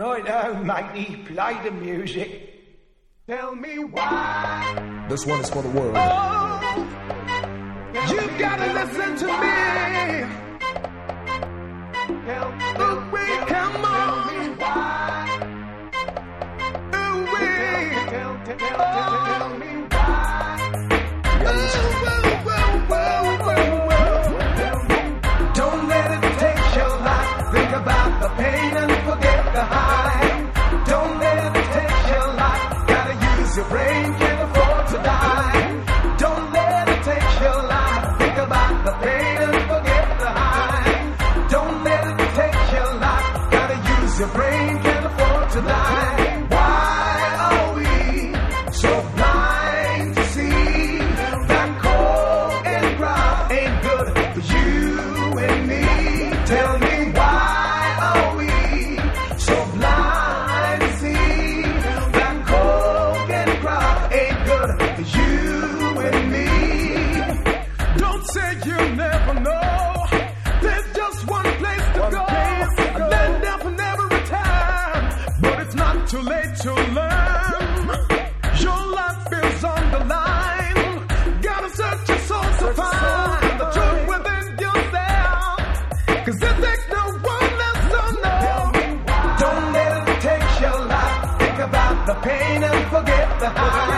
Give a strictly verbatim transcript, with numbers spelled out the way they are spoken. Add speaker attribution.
Speaker 1: Right now, matey, play the music. Tell me why.
Speaker 2: This one is for the world.
Speaker 1: Oh, you gotta listen to me. Tell me, oh, wait, come on. Tell me why. Oh, wait. Tell, tell, tell, tell, tell me why. Oh, whoa, whoa, whoa, whoa, whoa. Don't let it take your life. Think about the pain and forget the high. Don't let it take your life. Gotta use your brain, can't afford to die. Don't let it take your life. Think about the pain and forget the high. Don't let it take your life. Gotta use your brain, can't afford to die. Why are we so blind to see that cold and dry ain't good for you and me? Tell me why are we so blind to see that cold and dry ain't good for you and me? Don't say you never know. There's just one place to go. A land down for every time, but it's not too late to learn. Your life is on the line. Gotta search your soul to find the truth within yourself. Cause there ain't no one else to know. Don't let it take your life. Think about the pain and forget the high.